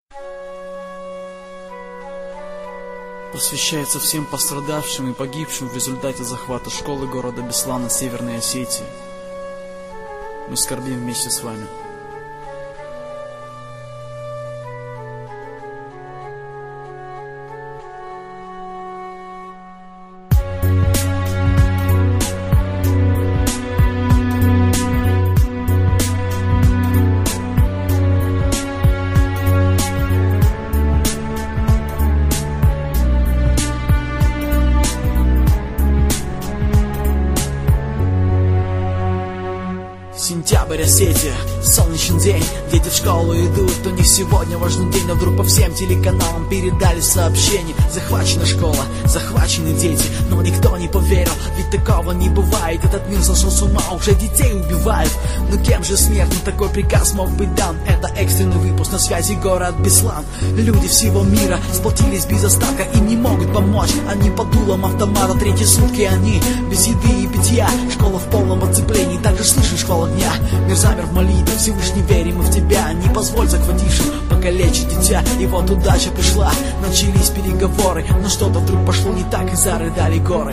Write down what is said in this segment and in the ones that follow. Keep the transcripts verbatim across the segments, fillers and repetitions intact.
Посвящается всем пострадавшим и погибшим в результате захвата школы города Беслана Северной Осетии. Мы скорбим вместе с вами. Сентябрь, Осетия, солнечный день, дети в школу идут, у них сегодня важный день, но вдруг по всем телеканалам передали сообщение: захвачена школа, захвачены дети, но никто не поверил, ведь такого не бывает, этот мир сошел с ума, уже детей убивают. Но кем же смертным такой приказ мог быть дан? Это экстренный выпуск, на связи город Беслан. Люди всего мира сплотились без остатка, им не могут помочь, они под дулом автомата, третьи сутки они без еды и питья, школа в полном оцеплении, также слышишь холод дня. Мир замер в молитве, Всевышний, верим мы в тебя, не позволь захватившим покалечить дитя. И вот удача пришла, начались переговоры, но что-то вдруг пошло не так, и зарыдали горы.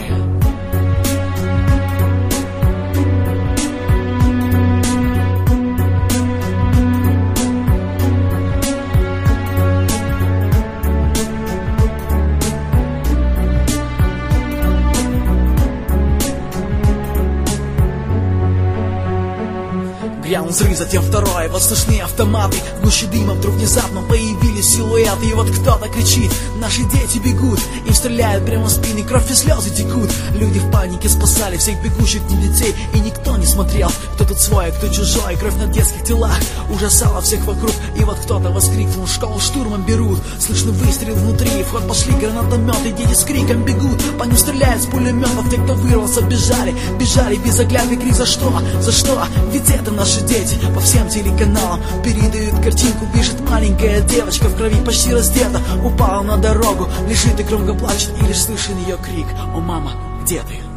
Грянул взрыв, затем второй, вот слышны автоматы. В гуще дыма вдруг внезапно появились силуэты. И вот кто-то кричит: наши дети бегут. Им стреляют прямо в спины, кровь и слезы текут. Люди в панике спасали всех бегущих к ним детей, и никто не смотрел, кто тут свой, а кто чужой. Кровь на детских телах ужасала всех вокруг. И вот кто-то воскликнул: школу штурмом берут. Слышны выстрел внутри, в ход пошли гранатометы, дети с криком бегут. По ним стреляют с пулеметов, те, кто вырвался, бежали. Бежали без оглядки, крик: за что? За что? Ведь это наши дети. По всем телеканалам передают картинку: бежит маленькая девочка в крови, почти раздета, упала на дорогу, лежит и громко плачет, и лишь слышен ее крик: о, мама, где ты?